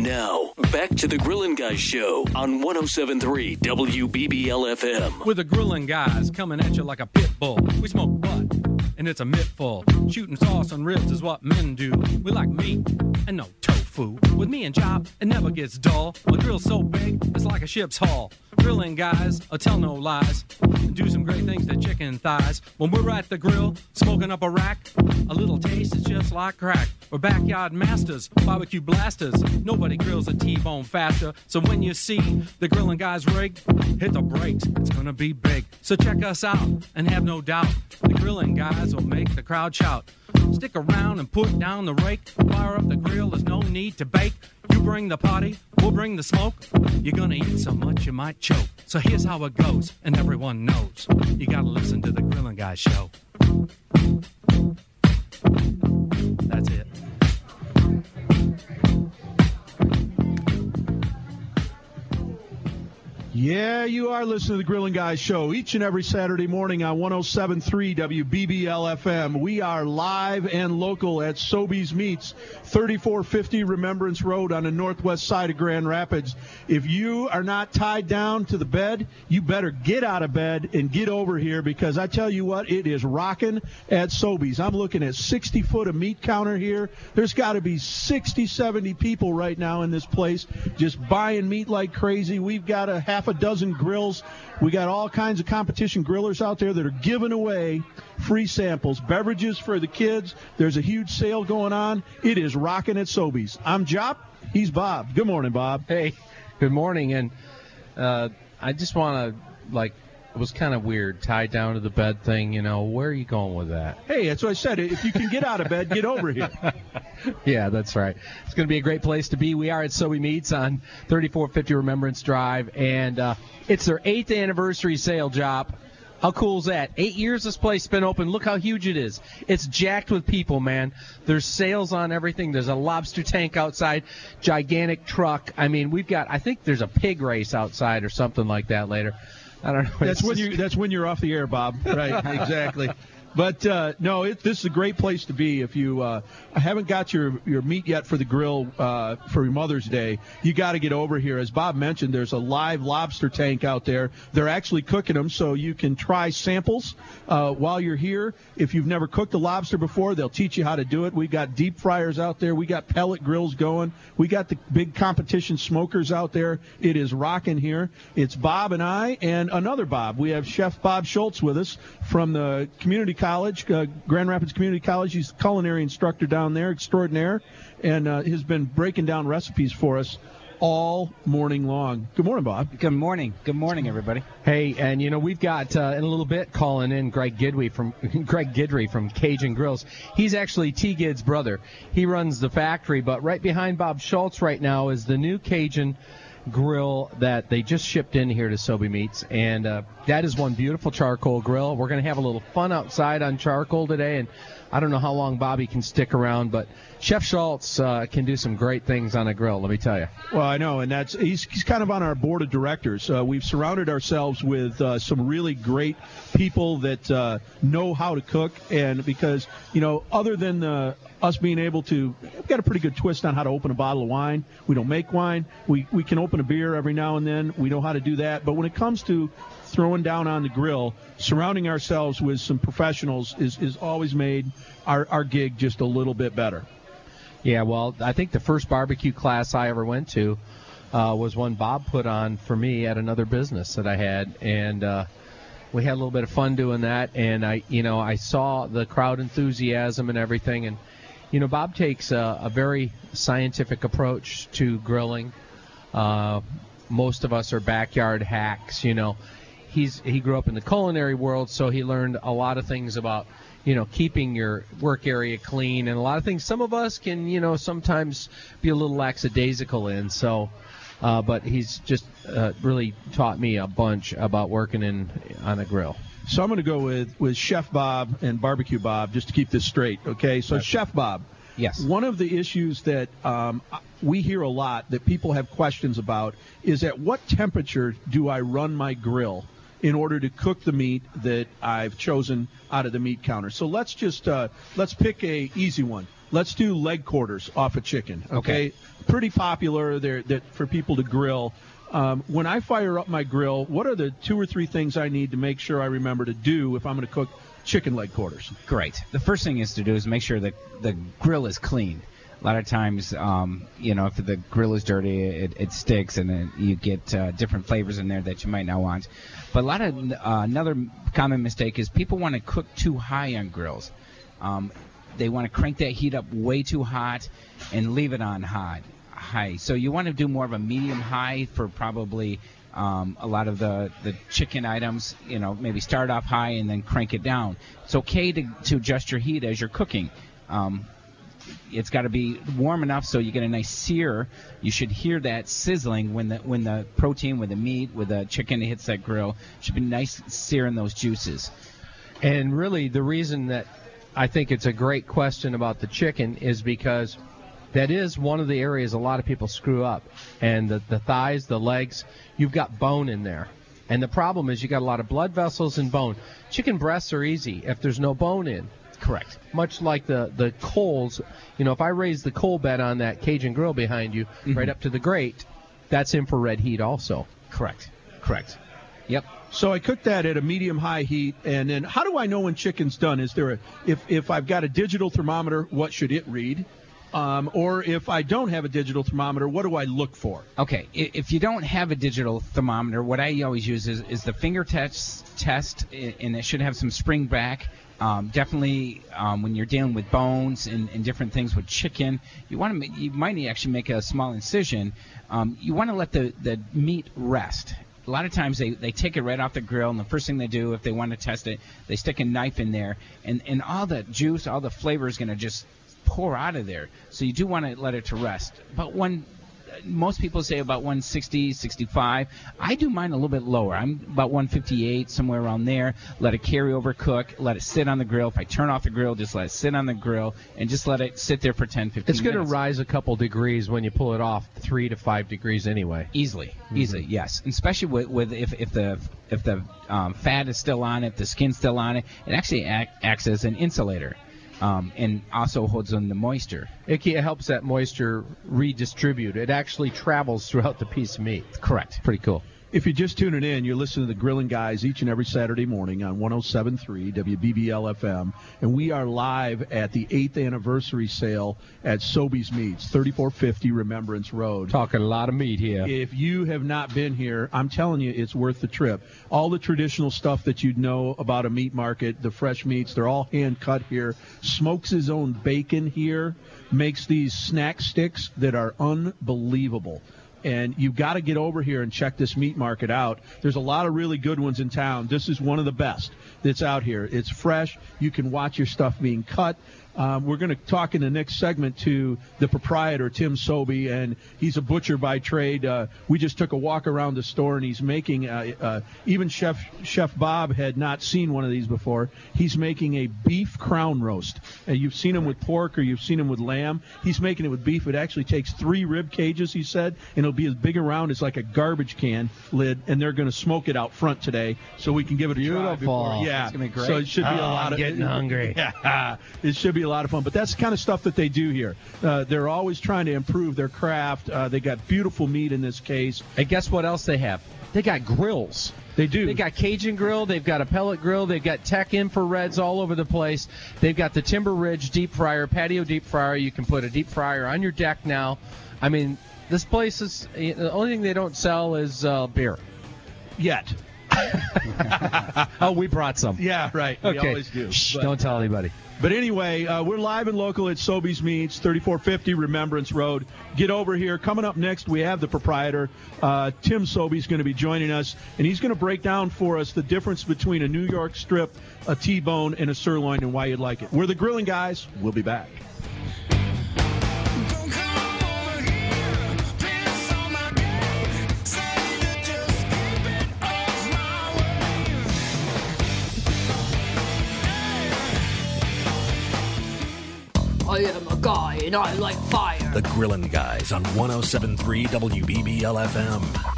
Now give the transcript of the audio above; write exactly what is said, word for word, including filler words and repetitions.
Now, back to the Grillin' Guys Show on one oh seven point three W B B L F M. With the Grillin' Guys coming at you like a pit bull. We smoke butt, and it's a mittful. Shooting sauce on ribs is what men do. We like meat and no tofu. With me and Chop, it never gets dull. My grill's so big, it's like a ship's hull. Grillin' Guys, I tell no lies, and do some great things to chicken thighs. When we're at the grill, smoking up a rack, a little taste is just like crack. We're backyard masters, barbecue blasters. Nobody grills a T-bone faster. So when you see the Grillin' Guys rig, hit the brakes, it's gonna be big. So check us out, and have no doubt, the Grillin' Guys will make the crowd shout. Stick around and put down the rake. Fire up the grill, there's no need to bake. You bring the party, we'll bring the smoke. You're gonna eat so much you might choke. So here's how it goes, and everyone knows. You gotta listen to the Grillin' Guys Show. That's it. Yeah, you are listening to the Grillin' Guys Show each and every Saturday morning on one oh seven point three W B B L F M. We are live and local at Sobeys Meats, thirty-four fifty Remembrance Road on the northwest side of Grand Rapids. If you are not tied down to the bed, you better get out of bed and get over here, because I tell you what, it is rocking at Sobeys. I'm looking at sixty foot of meat counter here. There's got to be sixty, seventy people right now in this place just buying meat like crazy. We've got a half a dozen grills. We got all kinds of competition grillers out there that are giving away free samples, beverages for the kids. There's a huge sale going on. It is rocking at Sobeys. I'm Jop. He's Bob. Good morning, Bob. Hey, good morning. And uh, I just want to, like, it was kind of weird, tied down to the bed thing. You know, where are you going with that? Hey, that's what I said. If you can get out of bed, get over here. Yeah, that's right. It's going to be a great place to be. We are at Sobeys Meats on thirty-four fifty Remembrance Drive, and uh, it's their eighth anniversary sale, Job. How cool is that? Eight years this place has been open. Look how huge it is. It's jacked with people, man. There's sales on everything. There's a lobster tank outside, gigantic truck. I mean, we've got, I think there's a pig race outside or something like that later. I don't know. That's when you. That's when you're off the air, Bob. Right? Exactly. But uh, no, it, this is a great place to be. If you uh, haven't got your, your meat yet for the grill uh, for your Mother's Day, you got to get over here. As Bob mentioned, there's a live lobster tank out there. They're actually cooking them, so you can try samples uh, while you're here. If you've never cooked a lobster before, they'll teach you how to do it. We got deep fryers out there. We got pellet grills going. We got the big competition smokers out there. It is rocking here. It's Bob and I and another Bob. We have Chef Bob Schultz with us from the community college. College, uh, Grand Rapids Community College. He's a culinary instructor down there, extraordinaire, and uh, has been breaking down recipes for us all morning long. Good morning, Bob. Good morning. Good morning, everybody. Hey, and you know we've got uh, in a little bit calling in Greg Gidry from Greg Gidry from Cajun Grills. He's actually T. Gid's brother. He runs the factory, but right behind Bob Schultz right now is the new Cajun grill that they just shipped in here to Sobeys Meats, and uh, that is one beautiful charcoal grill. We're going to have a little fun outside on charcoal today, and I don't know how long Bobby can stick around, but Chef Schultz uh, can do some great things on a grill, let me tell you. Well, I know, and that's he's, he's kind of on our board of directors. Uh, we've surrounded ourselves with uh, some really great people that uh, know how to cook, and because, you know, other than uh, us being able to, we've got a pretty good twist on how to open a bottle of wine. We don't make wine. We, we can open a beer every now and then. We know how to do that. But when it comes to throwing down on the grill, surrounding ourselves with some professionals is, is always made our, our gig just a little bit better. Yeah, well, I think the first barbecue class I ever went to uh, was one Bob put on for me at another business that I had, and uh, we had a little bit of fun doing that. And I, you know, I saw the crowd enthusiasm and everything, and you know, Bob takes a, a very scientific approach to grilling. Uh, most of us are backyard hacks, you know. He's he grew up in the culinary world, so he learned a lot of things about, you know, keeping your work area clean, and a lot of things some of us can, you know, sometimes be a little lackadaisical in. So, uh, but he's just uh, really taught me a bunch about working in on a grill. So I'm going to go with, with Chef Bob and Barbecue Bob just to keep this straight, okay? So That's Chef Bob. Yes. One of the issues that um, we hear a lot that people have questions about is at what temperature do I run my grill in order to cook the meat that I've chosen out of the meat counter. So let's just uh, let's pick a easy one. let's do leg quarters off a chicken. Okay, Okay. Pretty popular there that for people to grill. Um, when I fire up my grill, what are the two or three things I need to make sure I remember to do if I'm going to cook chicken leg quarters? Great. The first thing is to do is make sure that the grill is clean. A lot of times, um, you know, if the grill is dirty, it, it sticks, and then you get uh, different flavors in there that you might not want. But a lot of uh, another common mistake is people want to cook too high on grills. Um, they want to crank that heat up way too hot and leave it on hot. High. So you want to do more of a medium high for probably um, a lot of the, the chicken items. You know, maybe start off high and then crank it down. It's okay to, to adjust your heat as you're cooking. Um, it's got to be warm enough so you get a nice sear. You should hear that sizzling when the when the protein, with the meat, with the chicken hits that grill. It should be nice sear in those juices. And really, the reason that I think it's a great question about the chicken is because that is one of the areas a lot of people screw up. And the, the thighs, the legs, you've got bone in there. And the problem is you got a lot of blood vessels and bone. Chicken breasts are easy if there's no bone in. Correct. Much like the, the coals, you know, if I raise the coal bed on that Cajun grill behind you, Mm-hmm. right up to the grate, that's infrared heat also. Correct. Correct. Yep. So I cook that at a medium-high heat, and then how do I know when chicken's done? Is there a if if I've got a digital thermometer, what should it read? Um, or if I don't have a digital thermometer, what do I look for? Okay, i- if you don't have a digital thermometer, what I always use is, is the finger test, test, i- and it should have some spring back. Um, definitely, um, when you're dealing with bones and, and different things with chicken, you want to you might need actually make a small incision. Um, you want to let the, the meat rest. A lot of times they, they take it right off the grill, and the first thing they do if they want to test it, they stick a knife in there, and, and all the juice, all the flavor is going to just pour out of there. So you do want to let it to rest. But when most people say about one sixty, sixty-five, I do mine a little bit lower. I'm about one fifty-eight, somewhere around there. Let it carry over cook. Let it sit on the grill. If I turn off the grill, just let it sit on the grill and just let it sit there for ten, fifteen It's going to minutes. rise a couple degrees when you pull it off, three to five degrees anyway. Easily, easily, yes. And especially with, with if, if the if the um, fat is still on it, the skin's still on it, it actually act, acts as an insulator. Um, and also holds on the moisture. It ke- it helps that moisture redistribute. It actually travels throughout the piece of meat. Correct. Pretty cool. If you're just tuning in, you're listening to the Grilling Guys each and every Saturday morning on one oh seven point three W B B L F M, and we are live at the eighth anniversary sale at Sobeys Meats, thirty-four fifty Remembrance Road. Talking a lot of meat here. If you have not been here, I'm telling you, it's worth the trip. All the traditional stuff that you'd know about a meat market, the fresh meats, they're all hand cut here. Smokes his own bacon here, makes these snack sticks that are unbelievable. And you've got to get over here and check this meat market out. There's a lot of really good ones in town. This is one of the best that's out here. It's fresh. You can watch your stuff being cut. Um, we're going to talk in the next segment to the proprietor, Tim Sobey, and he's a butcher by trade. Uh, we just took a walk around the store, and he's making, uh, uh, even Chef Chef Bob had not seen one of these before. He's making a beef crown roast. Uh, you've seen him with pork or you've seen him with lamb. He's making it with beef. It actually takes three rib cages, he said, and it'll be as big around as like a garbage can lid, and they're going to smoke it out front today so we can give it a try. Beautiful. Before, yeah, It's gonna be great. So it should be Oh, a lot I'm of getting hungry. Yeah, it should be a lot of fun. But that's the kind of stuff that they do here. Uh, they're always trying to improve their craft. Uh, they got beautiful meat in this case. And guess what else they have? They got grills. They do. They got Cajun grill. They've got a pellet grill. They've got Tech infrareds all over the place. They've got the Timber Ridge deep fryer, patio deep fryer. You can put a deep fryer on your deck now. I mean, this place is, the only thing they don't sell is uh, beer. Yet. Oh, we brought some. Yeah, right. We Okay. always do. Shh, But- don't tell anybody. But anyway, uh, we're live and local at Sobeys Meats, thirty-four fifty Remembrance Road. Get over here. Coming up next, we have the proprietor, uh, Tim Sobey's going to be joining us, and he's going to break down for us the difference between a New York strip, a T-bone, and a sirloin, and why you'd like it. We're the Grilling Guys. We'll be back. I am a guy and I like fire. The Grillin' Guys on one oh seven point three W B B L F M.